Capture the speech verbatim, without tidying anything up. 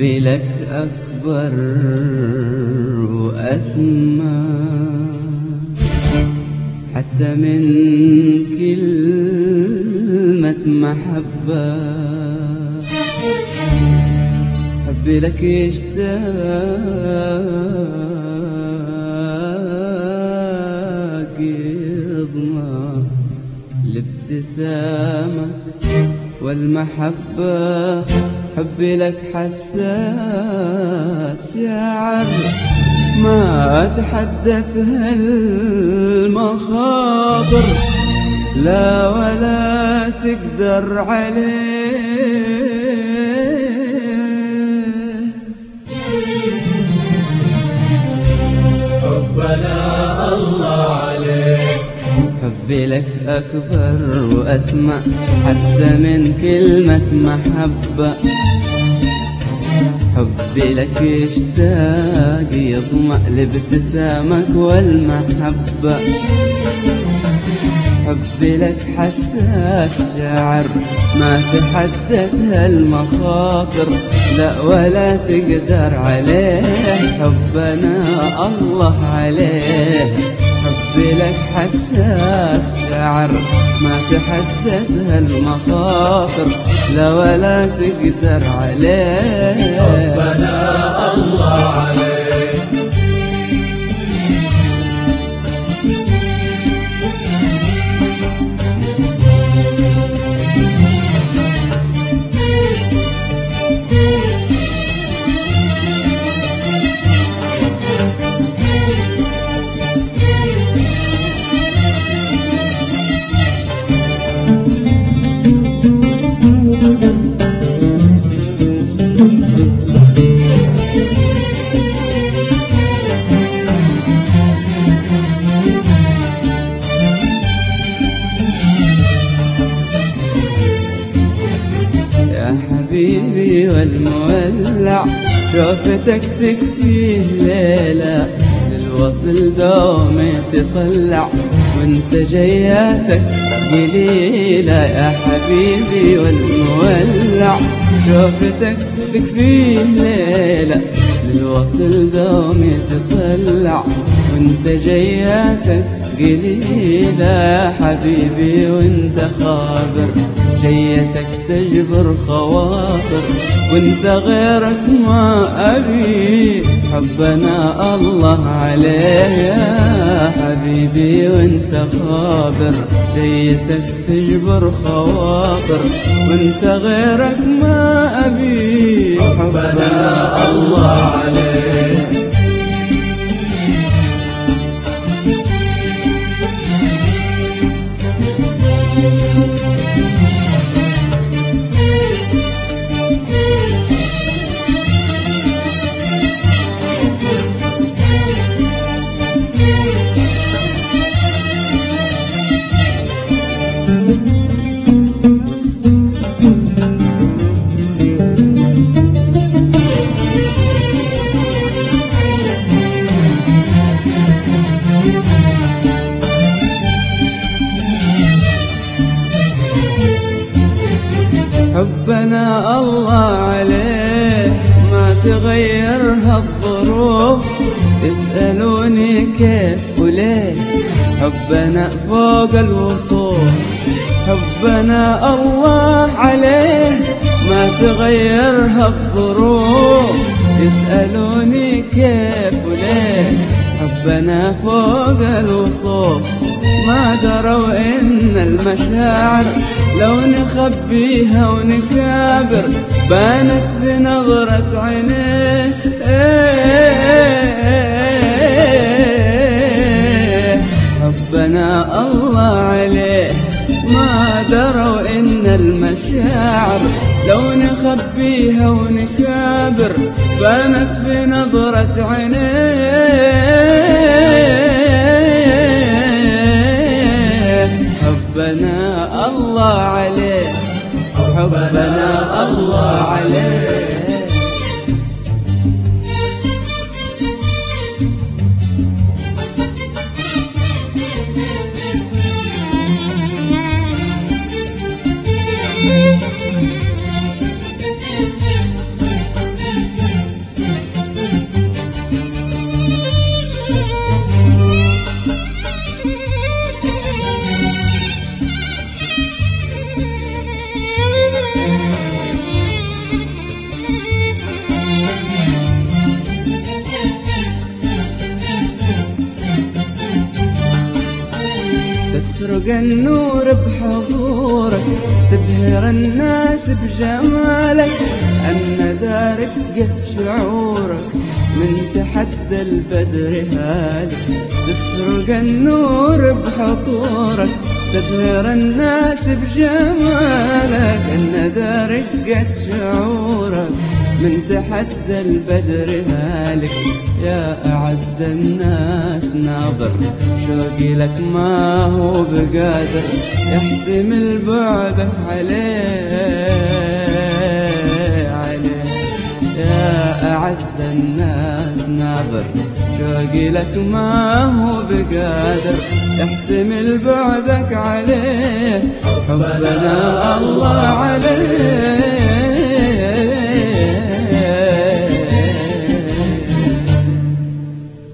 حبي لك أكبر وأسمى حتى من كلمة محبة. حبي لك يشتاق يضمى لابتسامك والمحبة. حبي لك حساس شاعر ما تحدث هالمخاطر لا ولا تقدر عليه. حبنا الله عليك. حبي لك أكبر وأسمى حتى من كلمة محبة. حبي لك يشتاق يضمأ لابتسامك والمحبة. حبي لك حساس شاعر ما تحدث هالمخاطر لا ولا تقدر عليه. حبنا الله عليه. حبي لك حساس شاعر ما تحدث هالمخاطر لا ولا تقدر عليه. حبنا الله عليه. حبيبي والمولع شوفتك تكفيه ليلة للوصل دومي تطلع وانت جياتك قليلة. يا حبيبي والمولع شوفتك تكفيه ليلة للوصل دومي تطلع وانت جياتك قليلة. يا حبيبي وانت خابر جيتك تجبر خواطر وانت غيرك ما أبي. حبنا الله عليه يا حبيبي وانت خابر جيتك تجبر خواطر وانت غيرك ما أبي. حبنا الله عليه. حبنا الله عليه ما تغير هالظروف يسألوني كيف وليه. حبنا فوق الوصوف. حبنا الله عليه ما تغير هالظروف يسألوني كيف وليه. حبنا فوق الوصوف ما دروا إن المشاعر لو نخبيها ونكابر بانت في نظرة عينيه. حبنا الله عليه ما دروا إن المشاعر لو نخبيها ونكابر بانت في نظرة عينيه. حبنا الله عليه. حبنا الله عليه. تسرق النور بحضورك، تبهر الناس بجمالك، الندى رقة شعورك من تحدى البدر هالك. تسرق النور بحضورك، تبهر الناس بجمالك، الندى رقة شعورك من تحدى البدر هالك. يا أعز الناس ناظر شوقي لك ما هو بقادر يحتمل بعدك عليه عليه. يا أعز الناس ناظر شوقي لك ما هو بقادر يحتمل بعدك عليه. حبنا الله عليه